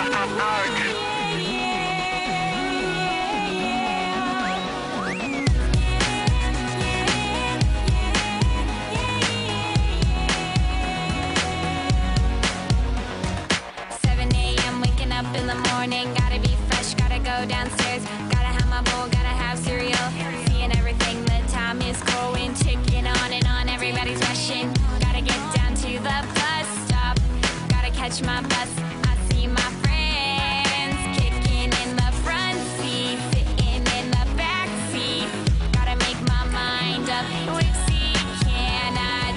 In the morning, gotta be fresh, gotta go downstairs, gotta have my bowl, gotta have cereal, seeing everything, the time is going, ticking on and on, everybody's rushing, gotta get down to the bus stop, gotta catch my bus, I see my friends, kicking in the front seat, sitting in the back seat, gotta make my mind up, which seat can I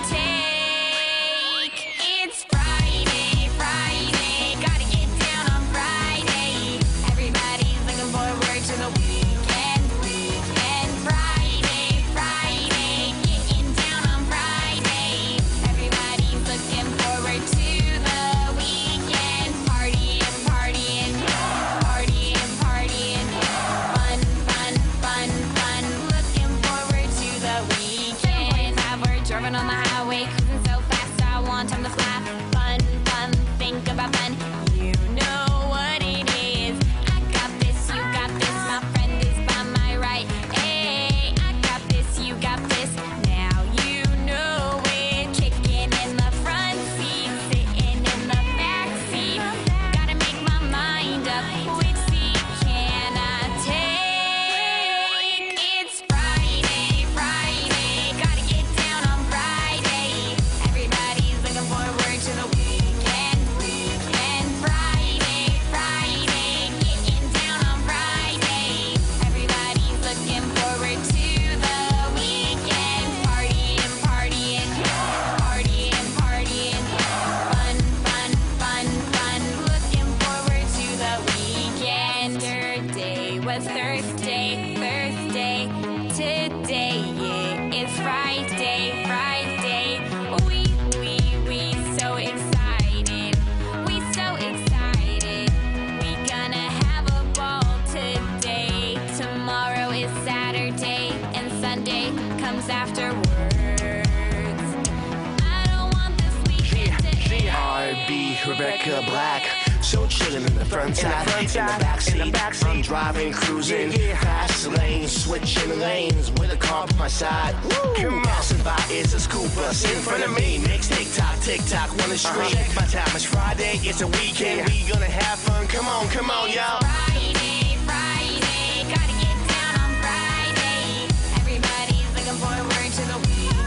take? It's Friday, Friday, gotta get down on Friday. Everybody's looking forward to the weekend, weekend. Friday, Friday, getting down on Friday. Everybody's looking forward to the weekend. Partying, partying, partying, partying. Fun, fun, fun, fun. Looking forward to the weekend. We're driving on the highway, cruising so fast, I want time to fly. Fun, fun, think about fun. You know what it is. I got this, you got this. My friend is by my right. Hey, I got this, you got this. Now you know it. Kicking in the front seat, sitting in the back seat. Gotta make my mind up. Which seat can I take? It's Friday, Friday. Gotta get down on Friday. Everybody's looking forward to the weekend, weekend. Friday, Friday, getting down on Friday. Everybody's looking forward to the weekend. Partying, partying, partying, partying. Fun, fun, fun, fun. Looking forward to the weekend. Yesterday was Thursday, Thursday. Today it's Friday, Friday. We so excited. We so excited. We gonna have a ball today. Tomorrow is Saturday and Sunday comes afterwards. I don't want this weekend to end. R&B, Rebecca Black. So chillin' in the front side, in the backseat. I'm driving, cruising, fast lane, switching lanes with a car by my side. Come on, passing by is a school bus in front of me. Makes tick tock, wanna street. Check my time, it's Friday, it's a weekend. We gonna have fun. Come on, y'all. Friday, Friday, gotta get down on Friday. Everybody's looking forward to the weekend.